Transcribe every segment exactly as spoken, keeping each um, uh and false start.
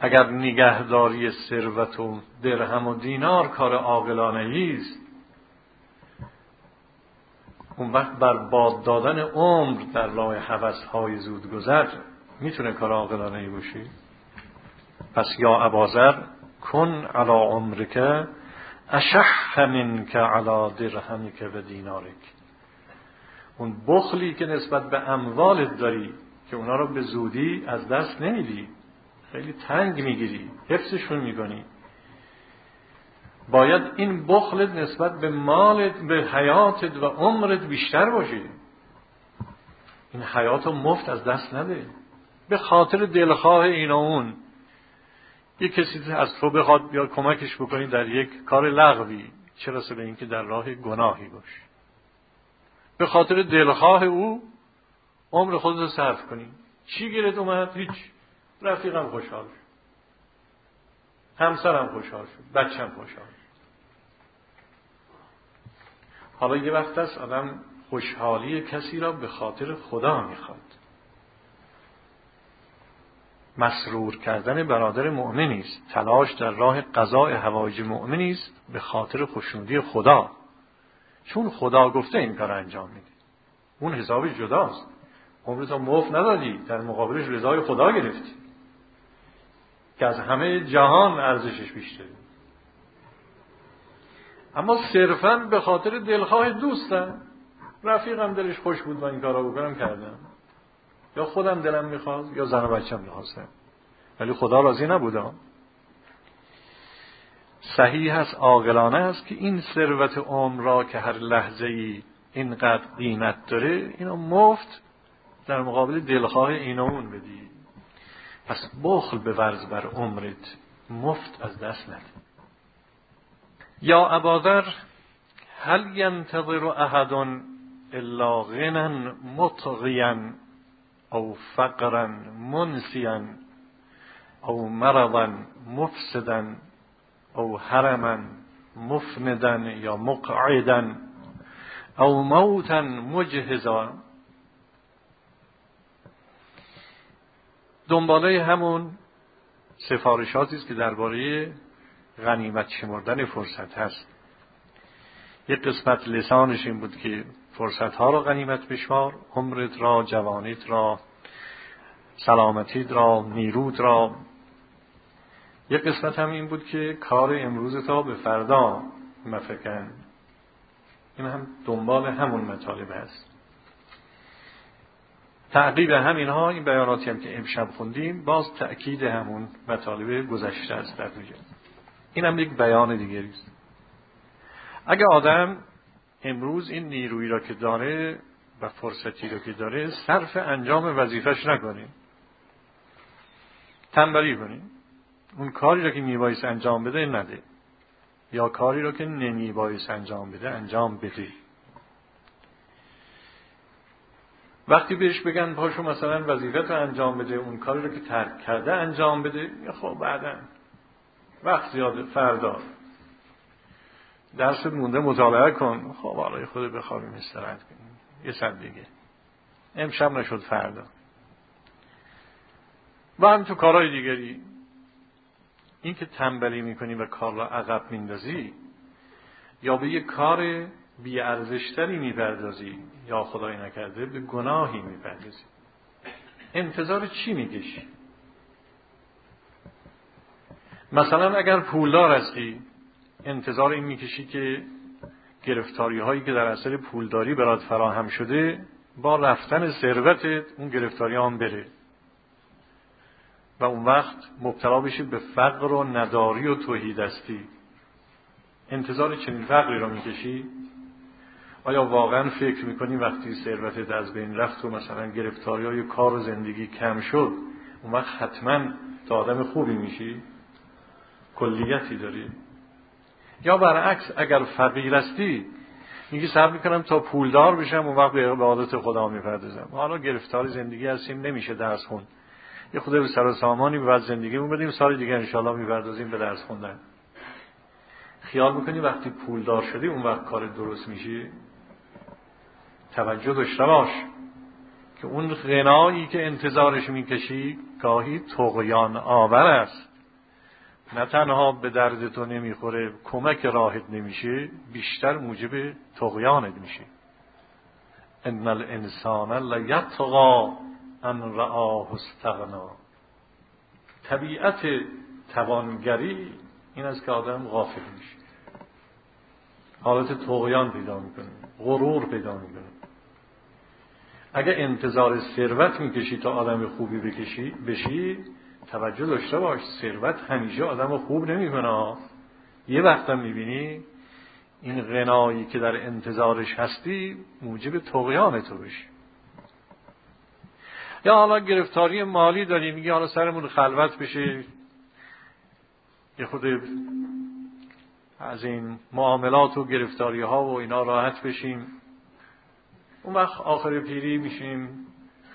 اگر نگهداری ثروت و درهم و دینار کار عاقلانه‌ای است، اون وقت بر باد دادن عمر در راه هوس‌های زودگذر میتونه کار عاقلانه‌ای باشه؟ پس یا ابازر کن علی عمرک اشح منک علی درهمک و دینارک. اون بخلی که نسبت به اموالت داری که اونا رو به زودی از دست نمیدی، خیلی تنگ میگیری، حفظشون میکنی، باید این بخلت نسبت به مالت، به حیاتت و عمرت بیشتر باشه. این حیات رو مفت از دست نده به خاطر دلخواه این و اون. یک کسی از تو بخواد بیا کمکش بکنی در یک کار لغوی، چه رسه به این که در راه گناهی باشه، به خاطر دلخواه او عمر خودت رو صرف کنی. چی گیرت اومد؟ هیچ. رفیقم خوشحال شد، همسرم خوشحال شد، بچم خوشحال شد. حالا یه وقت است آدم خوشحالی کسی را به خاطر خدا میخواد. مسرور کردن برادر مؤمنی است، تلاش در راه قضاء حوایج مؤمنی است به خاطر خوشنودی خدا، چون خدا گفته این کار انجام میده. اون حسابی جداست. عمرت رو مفت ندادی، در مقابلش رضای خدا گرفتی که از همه جهان ارزشش بیشتره. اما صرفاً به خاطر دلخواه دوستم، رفیقم دلش خوش بود من این کارا بکنم کردم، یا خودم دلم میخواست یا زن و بچم میخواستم، ولی خدا راضی نبودم. صحیح است، عاقلانه است که این ثروت عمر را که هر لحظه‌ای اینقدر قیمت داره، اینو مفت در مقابل دلخواه این و اون بدی. پس بخل بورز بر عمرت، مفت از دست نده. یا اباذر هل ینتظر احد الا غنى مطغیا او فقرا منسیا او مرضا مفسدا او هرما مفندا یا مقعدا او موتا مجهزا. دنباله همون سفارشاتی است که درباره غنیمت شمردن فرصت هست. یک قسمت لسانش این بود که فرصت ها را غنیمت بشمار، عمرت را، جوانیت را، سلامتیت را، نیروت را. یک قسمت هم این بود که کار امروزت را به فردا مفکن. این هم دنبال همون مطالب هست. تعقیب همینها، این بیاناتی هم که امشب خوندیم، باز تأکید همون مطالب گذشته است در دوجه. این هم یک بیان دیگری است. اگه آدم امروز این نیرویی را که داره و فرصتی را که داره صرف انجام وظیفش نکنه، تنبلی کنه، اون کاری را که میبایست انجام بده نده، یا کاری را که نمیبایست انجام بده انجام بده. وقتی بهش بگن پاشو مثلا وظیفت رو انجام بده، اون کاری رو که ترک کرده انجام بده، خب بعداً وقت زیاده، فردا درس مونده مطالعه کن، خب حالا خودت بخوابیم استراحت کنیم یه ساعت دیگه، امشب نشد فردا. و هم تو کارهای دیگری این که تنبلی میکنی و کار را عقب میندازی، یا به یه کار بی ارزشتری میپردازی، یا خدای نکرده به گناهی میپردازی، انتظار چی میکشی؟ مثلا اگر پولدار هستی، انتظار این میکشی که گرفتاری هایی که در اثر پولداری برات فراهم شده با رفتن ثروتت اون گرفتاری هم بره و اون وقت مبتلا بشی به فقر و نداری و تهیدستی. انتظار چنین فقری رو میکشی؟ آیا واقعا فکر میکنی وقتی ثروتت از بین رفت و مثلا گرفتاری های کار و زندگی کم شد، اون وقت حتما تا آدم خوبی میشی؟ کلیتی داری؟ یا برعکس اگر فقیر هستی میگی صبر میکنم تا پولدار بشم، اون وقت به عبادت خدا میپردازم. حالا گرفتار زندگی هستیم، نمیشه درس خون، یه خود به سر و سامانی بعد زندگیمون بدیم، سال دیگه انشالله میپردازیم به درس خوندن. خیال میکنی وقتی پولدار شدی اون وقت کار درست میشی؟ توجه داشته باش که اون غنایی که انتظارش میکشی گاهی طغیان آور است. نه تنها به درد تو نمیخوره، کمک راحت نمیشه، بیشتر موجب طغیانت میشه. ان الانسان لیطغی ان رآه استغنا. طبیعت توانگری این است که آدم غافل میشه، حالت طغیان پیدا میکنه، غرور پیدا میکنه. اگه انتظار ثروت میکشی تا آدم خوبی بکشی بشی، توجه داشته باش، ثروت همیشه آدم خوب نمیکنه. یه وقتا میبینی این غنایی که در انتظارش هستی موجب طغیان تو بشی. یا حالا گرفتاری مالی داری، میگی حالا سرمون خلوت بشه، یه خود از این معاملات و گرفتاری ها و اینا راحت بشیم. اون وقت آخر پیری میشیم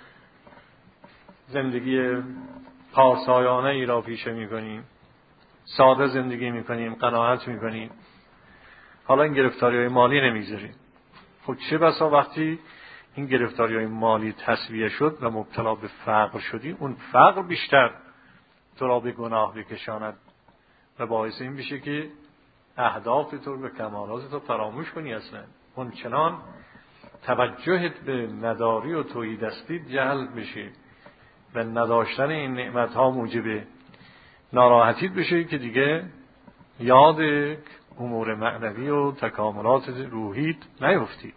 زندگی پارسایانه ای را پیشه میکنیم، ساده زندگی میکنیم، قناعت میکنیم، حالا این گرفتاری های مالی نمیگذاریم. خب چه بسا وقتی این گرفتاری های مالی تسویه شد و مبتلا به فقر شدی، اون فقر بیشتر تو را به گناه بکشاند و باعث این بشه که اهداف تو و کمالات تو فراموش کنی. اصلا اون چنان توجهت به نداری و تویی دستی جلب بشه و نداشتن این نعمت ها موجب ناراحتیت بشه که دیگه یاد امور معنوی و تکاملات روحیت نیفتی.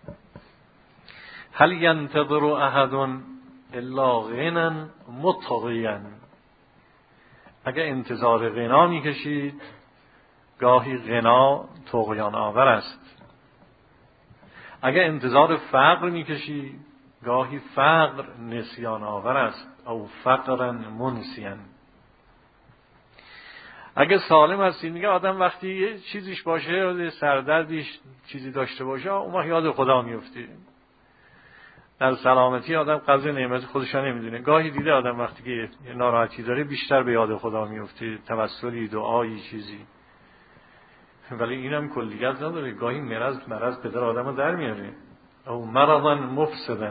هل ینتظر احد الا غنا مطغیا. اگر انتظار غنا میکشید، گاهی غنا طغیان آور است. اگر انتظار فقر میکشی، گاهی فقر نسیان آور است. او فقرا منسیان. اگه سالم هستی، میگه آدم وقتی یه چیزیش باشه، سردردیش چیزی داشته باشه، اون وقت یاد خدا میفته. در سلامتی آدم قدر نعمت خودش نمیدونه. گاهی دیده آدم وقتی که ناراحتی داره بیشتر به یاد خدا میفته، توسلی، دعایی، چیزی. ولی اینم کلیت نداره. گاهی مرض مرض پدر آدمو در میاره. او مرضا مفسدا.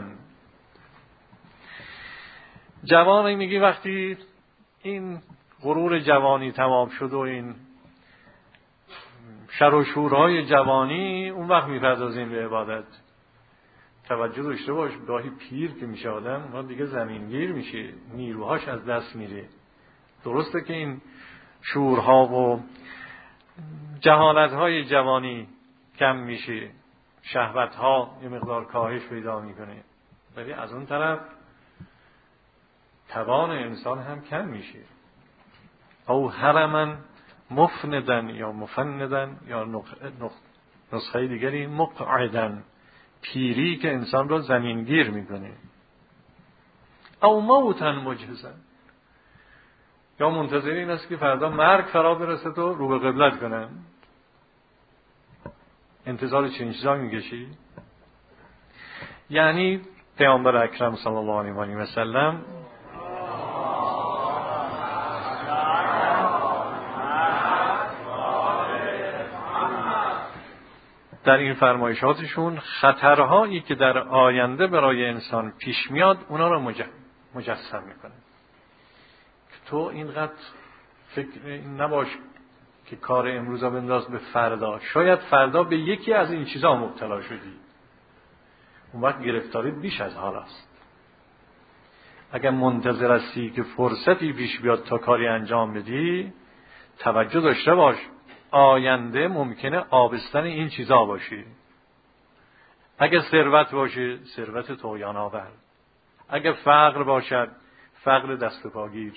جوانی میگی وقتی این غرور جوانی تمام شد و این شر و شورهای جوانی، اون وقت میپردازیم به عبادت. توجه داشته باش، گاهی پیر که میشه آدم، اون دیگه زمینگیر میشه، نیروهاش از دست میره. درسته که این شورها و جهالتهای جوانی کم میشه، شهوتها یه مقدار کاهش پیدا میکنه، ولی از اون طرف توان انسان هم کم میشه. او هرمن مفندن یا مفندن یا نسخه دیگری مقعدن، پیری که انسان رو زمینگیر میکنه. او موتن مجهزن، یا منتظر این است که فردا مرگ فرا برسه تو رو به قبلت کنن. انتظار چنین چیزا میکشی؟ یعنی پیامبر اکرم صلی الله علیه و سلم در این فرمایشاتشون خطرهایی که در آینده برای انسان پیش میاد اونا رو مجسم میکنه. تو اینقدر فکر نباش که کار امروز رو بنداز به فردا. شاید فردا به یکی از این چیزا مبتلا شدی، اون وقت گرفتاری بیش از حال است. اگر منتظر هستی که فرصتی پیش بیاد تا کاری انجام بدی، توجه داشته باش، آینده ممکنه آبستن این چیزا باشی. اگر ثروت باشه، ثروت طغیان آور. اگر فقر باشد، فقر دست و پاگیر.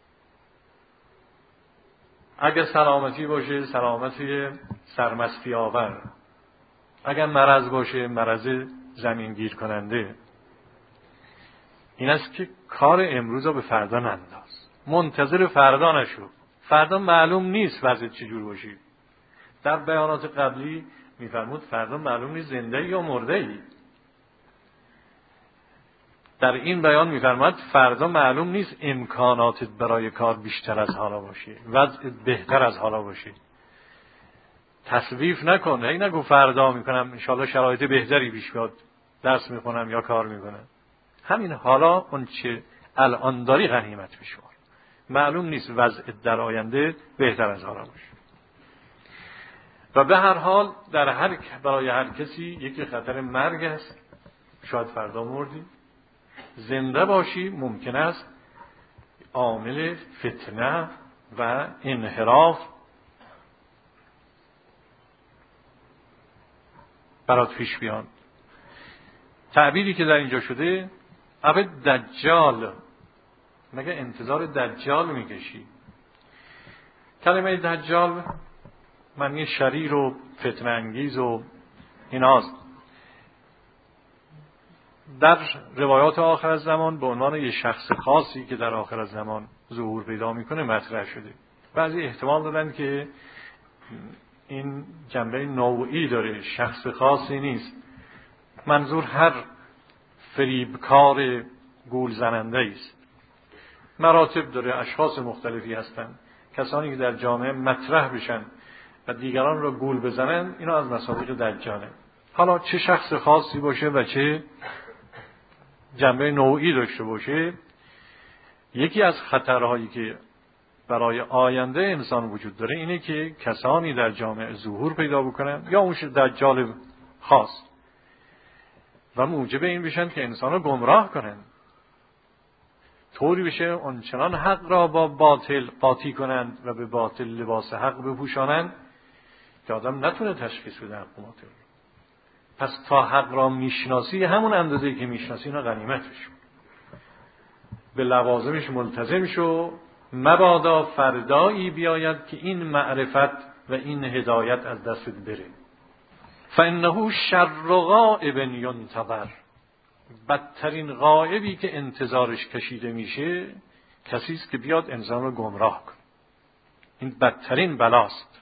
اگر سلامتی باشه، سلامتی سرمستی آور. اگر مرض باشه، مرض زمینگیر کننده. این است که کار امروز رو به فردا ننداز، منتظر فردا نشو. فردا معلوم نیست وضع چجور باشی. در بیانات قبلی میفرمود فردا معلوم نیست زنده یا مرده ای. در این بیان میفرماد فردا معلوم نیست امکاناتت برای کار بیشتر از حالا باشه، وضعت بهتر از حالا باشه. تصویف نکن، هی نگو فردا میکنم انشالله شرایط بهتری پیش بیاد درس میخونم یا کار میکنم. همین حالا اون چه الان داری غنیمت بشمار. معلوم نیست وضع در آینده بهتر از حالا باشه. و به هر حال در هر برای هر کسی یکی خطر مرگ است. شاید فردا مردی، زنده باشی ممکن است عامل فتنه و انحراف برات پیش بیان. تعبیری که در اینجا شده ابد دجال، مگه انتظار دجال میکشی؟ کلمه دجال معنی شریر و فتنه انگیز و ایناست. در روایات آخر از زمان به عنوان یک شخص خاصی که در آخر از زمان ظهور پیدا میکنه مطرح شده. بعضی احتمال دادن که این جنبه نوعی داره، شخص خاصی نیست، منظور هر فریبکار گول زننده است. مراتب داره، اشخاص مختلفی هستند. کسانی که در جامعه مطرح بشن و دیگران را گول بزنن، اینا از مصادیق دجاله. حالا چه شخص خاصی باشه و چه جنبه نوعی داشته باشه، یکی از خطرهایی که برای آینده انسان وجود داره اینه که کسانی در جامعه ظهور پیدا بکنن یا اون دجال خاص و موجب این بشن که انسان رو گمراه کنن، طوری بشه آنچنان حق را با باطل قاطی کنند و به باطل لباس حق بپوشانند که آدم نتونه تشخیص بده حق و باطل. پس تا حق را میشناسی همون اندازه‌ای که میشناسی اینا غنیمت بشو، به لوازمش ملتزم شو، مبادا فردایی بیاید که این معرفت و این هدایت از دستت بره. فانه شر غائب ینتظر، بدترین غائبی که انتظارش کشیده میشه کسی است که بیاد انسان رو گمراه کنه. این بدترین بلاست.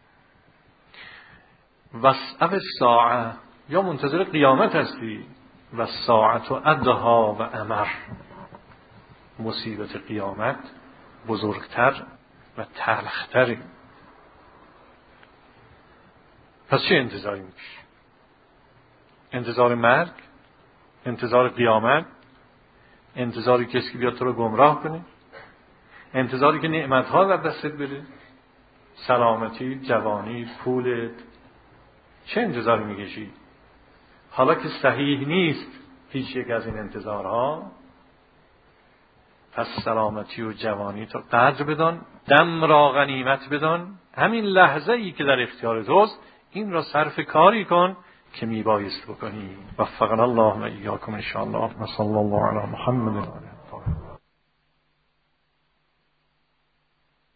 واسأل الساعه، یا منتظر قیامت هستی، و ساعت ادها و امر، مصیبت قیامت بزرگتر و تلختره. پس چه انتظاری میکشی؟ انتظار مرگ؟ انتظار قیامت؟ انتظاری کسی که بیاد تو رو گمراه کنه؟ انتظاری که نعمتها در دستت بده؟ سلامتی، جوانی، پولت؟ چه انتظاری میکشی؟ حالا که صحیح نیست هیچ یک از این انتظارها، پس سلامتی و جوانی تو قدر بدان، دم را غنیمت بدان، همین لحظه ای که در اختیار توست این را صرف کاری کن که میبایست بکنی. وفقنا الله و ایاکم ان شاء الله. و صلی الله علی محمد و آله.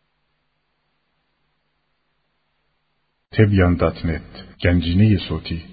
تبیان دات نت، گنجینه صوتی.